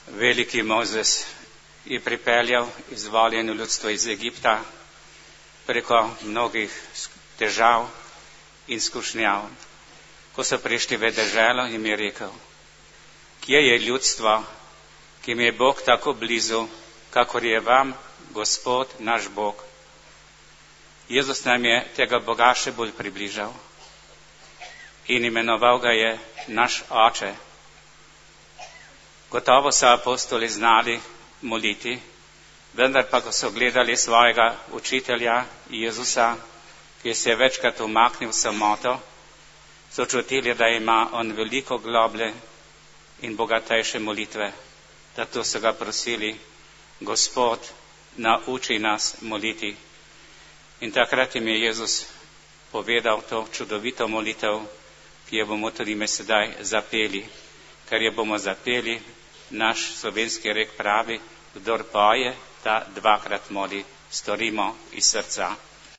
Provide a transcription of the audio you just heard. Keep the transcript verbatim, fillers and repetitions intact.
veliki Mojzes je pripeljal izvoljeno ljudstvo iz Egipta preko mnogih težav in skušnjav. Ko so prišli v deželo, jim je rekel, kje je ljudstvo, ki mi je Bog tako blizu, kakor je vam Gospod naš Bog. Jezus nam je tega Boga še bolj približal in imenoval ga je naš Oče. Gotovo so apostoli znali moliti, vendar pa, ko so gledali svojega učitelja Jezusa, ki se je večkrat umaknil v samoto, so čutili, da ima on veliko globlje in bogatejše molitve. Zato so ga prosili, Gospod, nauči nas moliti. In takrat jim je Jezus povedal to čudovito molitev, ki jo bomo tudi mi sedaj zapeli. Ker jo bomo zapeli, naš slovenski rek pravi, kdor poje, ta dvakrat moli, storimo iz srca.